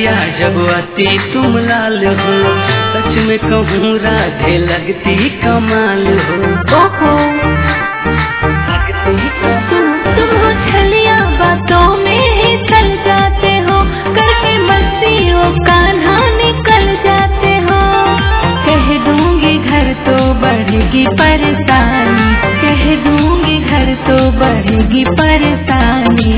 अखिया जब आती तुम लाल हो, सच में कहूँ राधे लगती कमाल हो। ओहो तुम हो छलिया बातों में चल जाते हो, करके मस्ती हो कान्हा निकल जाते हो। कह दूंगी घर तो बढ़ेगी परेशानी, कह दूंगी घर तो बढ़ेगी परेशानी।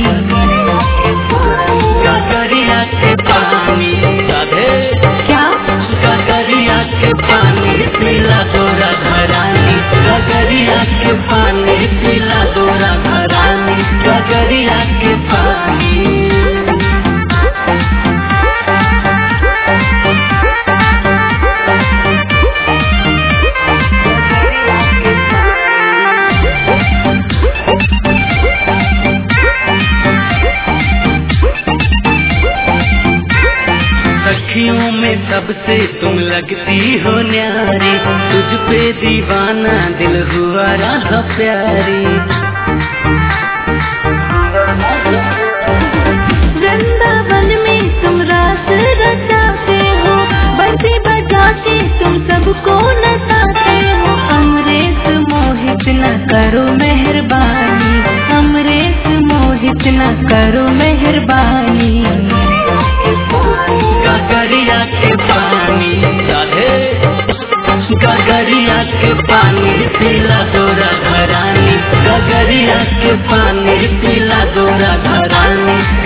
गगरिया के पानी राधे, क्या गगरिया के पानी पीला दो राधा रानी, गगरिया के पानी पीला दो राधा रानी, गगरिया के पानी। सखियों में सबसे तुम लगती हो न्यारी, तुझ पे दीवाना दिल हुआ राधा प्यारी। वृंदावन में तुम रास रचाते हो, बंसी बजा के तुम सबको नचाते हो। अमरेश मोहित न करो मेहरबानी, अमरेश मोहित न करो मेहरबानी। गगरिया के पानी राधे, गगरिया के पानी पीला दो राधा रानी, गगरिया के पानी पीला दो राधा रानी,